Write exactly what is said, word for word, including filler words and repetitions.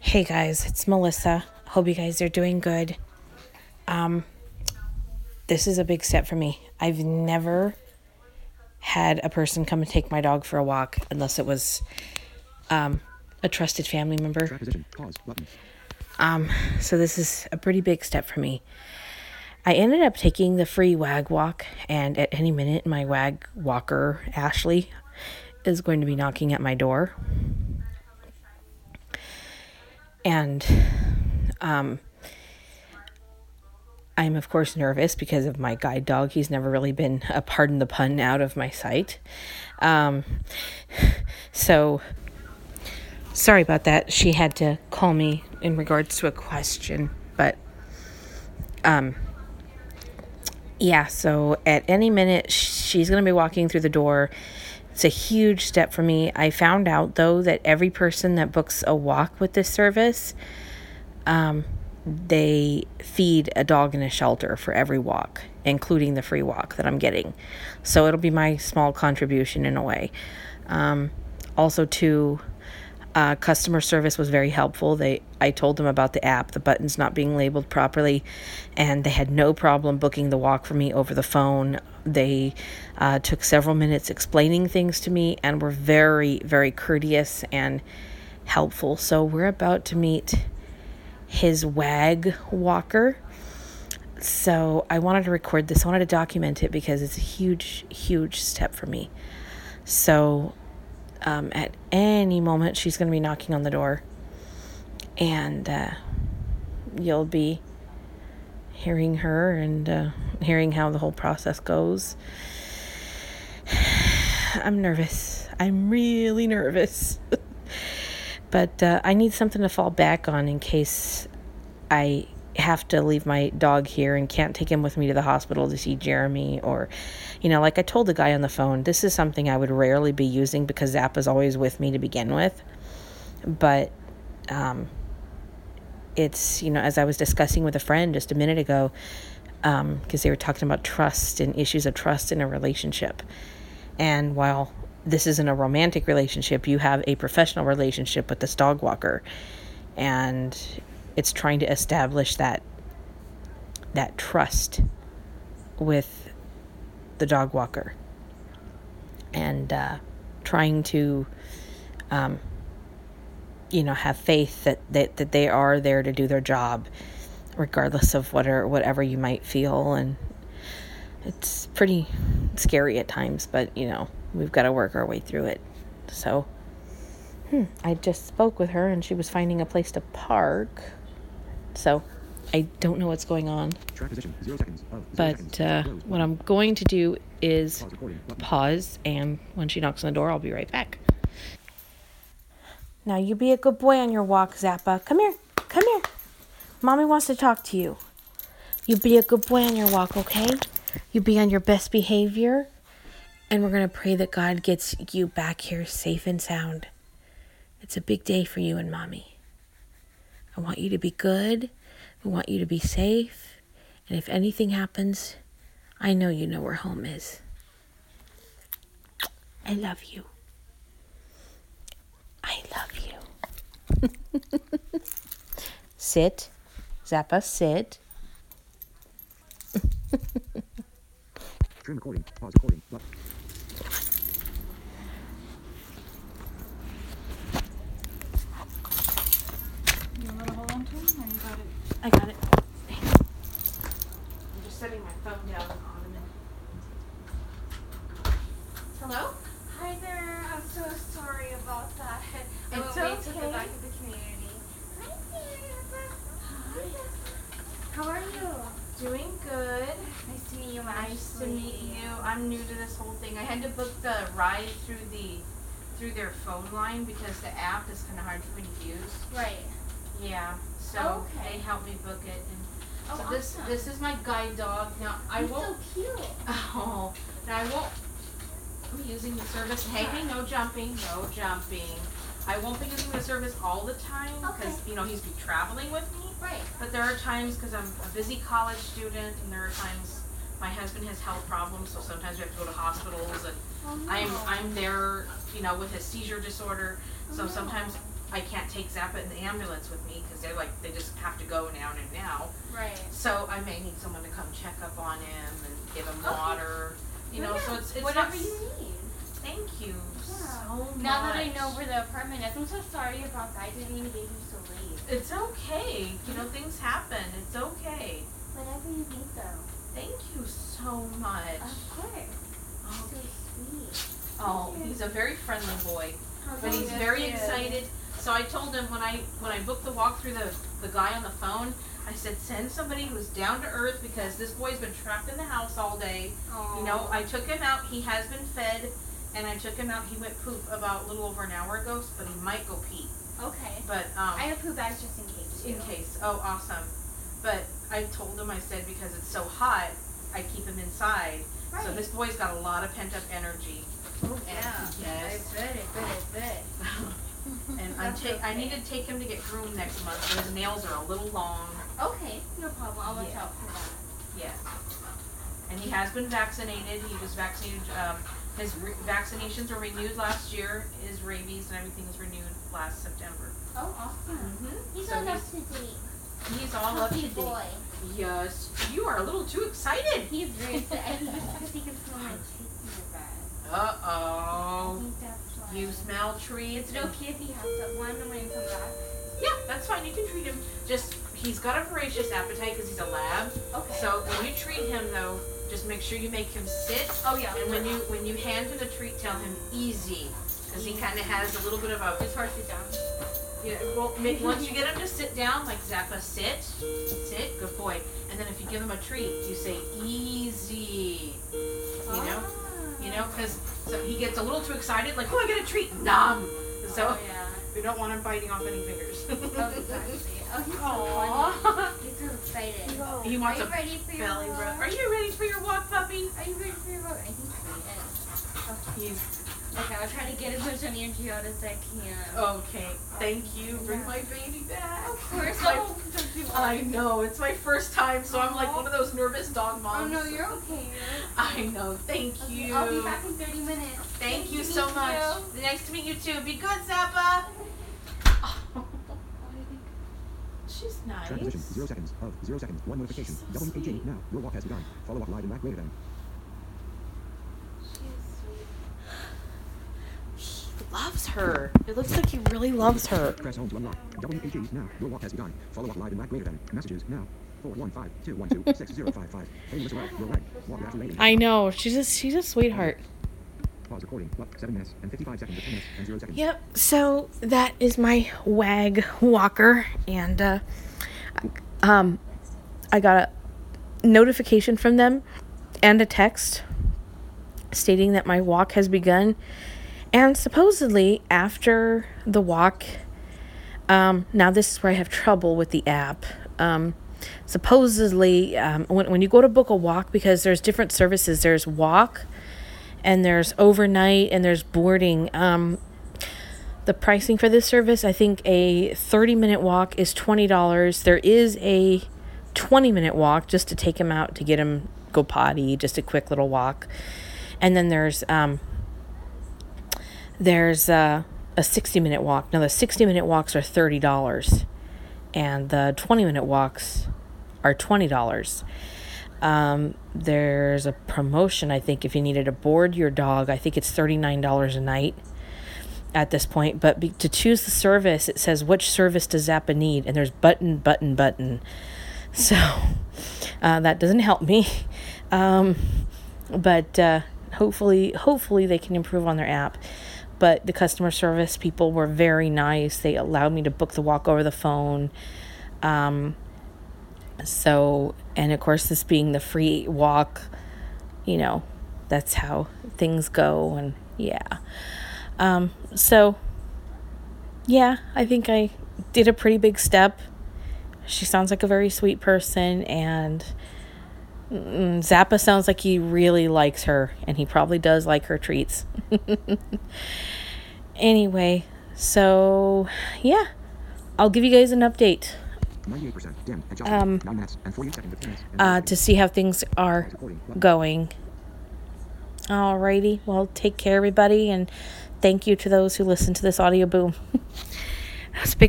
Hey guys, it's Melissa. Hope you guys are doing good. Um, this is a big step for me. I've never had a person come and take my dog for a walk unless it was um, a trusted family member. Track position. Pause. Button. Um, so this is a pretty big step for me. I ended up taking the free WAG walk, and at any minute, my WAG walker, Ashley, is going to be knocking at my door. And um, I'm, of course, nervous because of my guide dog. He's never really been, a pardon the pun, out of my sight. Um, so, sorry about that. She had to call me in regards to a question. But, um, yeah, so at any minute, she's going to be walking through the door. It's a huge step for me. I found out, though, that every person that books a walk with this service, um, they feed a dog in a shelter for every walk, including the free walk that I'm getting. So it'll be my small contribution in a way. Um, also, too, uh, customer service was very helpful. They, I told them about the app, the buttons not being labeled properly, and they had no problem booking the walk for me over the phone. They uh, took several minutes explaining things to me and were very, very courteous and helpful. So we're about to meet his WAG walker. So I wanted to record this. I wanted to document it because it's a huge, huge step for me. So um, at any moment, she's going to be knocking on the door. And uh, you'll be hearing her and uh, hearing how the whole process goes. I'm nervous. I'm really nervous. But uh, I need something to fall back on in case I have to leave my dog here and can't take him with me to the hospital to see Jeremy. Or, you know, like I told the guy on the phone, this is something I would rarely be using because Zap is always with me to begin with. But um, it's, you know, as I was discussing with a friend just a minute ago, um, because they were talking about trust and issues of trust in a relationship. And while this isn't a romantic relationship, you have a professional relationship with this dog walker, and it's trying to establish that that trust with the dog walker, and uh, trying to um, you know have faith that, that that they are there to do their job regardless of whatever whatever you might feel. And it's pretty scary at times, but you know we've got to work our way through it. So, hmm, I just spoke with her and she was finding a place to park. So, I don't know what's going on. Track position. Zero seconds. Oh, zero But seconds. uh, Close. what I'm going to do is Pause recording. Button. pause, and when she knocks on the door, I'll be right back. Now, you be a good boy on your walk, Zappa. Come here. Come here. Mommy wants to talk to you. You be a good boy on your walk, okay? You be on your best behavior. And we're going to pray that God gets you back here safe and sound. It's a big day for you and Mommy. I want you to be good. I want you to be safe. And if anything happens, I know you know where home is. I love you. I love you. Sit. Zappa, sit. Trim recording. Pause recording. Button. You want to hold on to him, or you got it? I got it. I'm just setting my phone down on the ottoman. Hello? Hi there, I'm so sorry about that. I It's went way to the okay. back of the community. Hi there. How are you? Doing good. Nice to meet you, Nice to Ashley. meet you. I'm new to this whole thing. I had to book the ride through the through their phone line because the app is kind of hard for me to use. Right. Yeah. So Okay. they helped me book it. And Oh, so this awesome. this is my guide dog. Now I He's won't. so cute. Oh, now I won't be using the service. Hey, hey, no jumping, no jumping. I won't be using the service all the time because Okay. you know he's be traveling with me. Right. But there are times because I'm a busy college student, and there are times my husband has health problems, so sometimes we have to go to hospitals, and Oh, no. I'm I'm there, you know, with his seizure disorder. So Oh, no. sometimes I can't take Zappa in the ambulance with me because they're like, they just have to go now and now. Right. So I may need someone to come check up on him and give him Okay. water. You know, Yeah, so it's, it's whatever not, you need. Thank you Yeah. so much. Now that I know where the apartment is, I'm so sorry about that. I didn't mean to get you so late. It's okay. You know, things happen. It's okay. Whatever you need, though. Thank you so much. Of course. Oh, So sweet. oh, he's a very friendly boy, How's but it he's going? very Good. excited. So I told him when I when I booked the walk through the the guy on the phone, I said send somebody who's down to earth because this boy's been trapped in the house all day. You know, I took him out. He has been fed, and I took him out. He went poop about a little over an hour ago, but he might go pee. Okay. But um, I have poo bags just in case. in too. case. Oh, awesome. But I told him, I said, because it's so hot, I keep him inside. Right. So this boy's got a lot of pent up energy. Oh, yeah. Yes. I bet, I bet, I bet. And I'm That's ta- I okay. need to take him to get groomed next month. So his nails are a little long. Okay, no problem. I'll watch Yeah. out for that. Yes. And he has been vaccinated. He was vaccinated. Um, his re- vaccinations were renewed last year. His rabies and everything was renewed last September. Oh, awesome. Mm-hmm. He's so all up he's, to date. he's all up to Puppy date. boy. Yes. You are a little too excited. He's very excited. I think it's because he can smell my treats in the bed. Uh I oh. think that's why. You smell treats. Is it okay if he has that one when he comes back? Yeah, that's fine. You can treat him. Just he's got a voracious appetite because he's a lab. Okay. So when you treat him though, just make sure you make him sit. Oh, yeah. And when you when you hand him the treat, tell him easy, because he kind of has a little bit of a. It's hard to sit down. Yeah. Well, make, once you get him to sit down, like Zappa, sit, sit, good boy. And then if you give him a treat, you say easy. You know, you know, because so he gets a little too excited, like, oh, I get a treat, nom. So Oh, yeah. we don't want him biting off any fingers. Oh, exactly. Oh, he's so Aw. funny. He's so excited. He wants Are you a ready for your belly walk? rub. Are you ready for your walk, puppy? Are you ready for your walk? I think he is. He's Okay, I'll try to get as much energy out as I can. okay. Thank you. Bring my baby back. Of course. My- Oh, don't you I worry. know. It's my first time, so I'm like one of those nervous dog Oh, moms. no, you're okay. I know. Thank Okay, you. I'll be back in thirty minutes. Thank Nice you to so meet much. you. Nice to meet you too. Be good, Zappa. Oh, she's nice. Track position, zero seconds. Of, zero seconds. One notification. She's so W H A, sweet. now. Your walk has begun. Follow up live and back greater than. He loves her. It looks like he really loves her. Press home to unlock. W H A, now. Your walk has begun. Follow up live and back greater than. Messages, now. four one five two one two six zero five five. Hey, Melissa Wright, you're right. Walk after rating. I know. She's a she's a sweetheart. Pause recording. What? seven minutes and fifty-five seconds of ten minutes and zero seconds. Yep. So that is my WAG walker, and uh, um, I got a notification from them and a text stating that my walk has begun. And supposedly after the walk, um, now this is where I have trouble with the app. Um, supposedly, um, when when you go to book a walk, because there's different services, there's walk, and there's overnight, and there's boarding. Um, the pricing for this service, I think a thirty minute walk is twenty dollars. There is a twenty minute walk just to take him out to get him go potty, just a quick little walk. And then there's um, there's uh, a sixty minute walk. Now the sixty minute walks are thirty dollars, and the twenty minute walks are twenty dollars. Um, there's a promotion, I think, if you needed to board your dog, I think it's thirty-nine dollars a night at this point. But be, to choose the service, it says, which service does Zappa need? And there's button, button, button. So uh, that doesn't help me. Um, but uh, hopefully, hopefully they can improve on their app. But the customer service people were very nice. They allowed me to book the walk over the phone. Um, so, and of course, this being the free walk, you know, that's how things go. And yeah. Um, so, yeah, I think I did a pretty big step. She sounds like a very sweet person, and mm, Zappa sounds like he really likes her, and he probably does like her treats. Anyway, so, yeah, I'll give you guys an update ninety-eight percent. Dim. Adjusted. Um, nine minutes and forty seconds of ten minutes. and uh, zero to seconds. see how things are Pause recording. Button. going. Alrighty, well, take care, everybody, and thank you to those who listen to this audio boom. It's because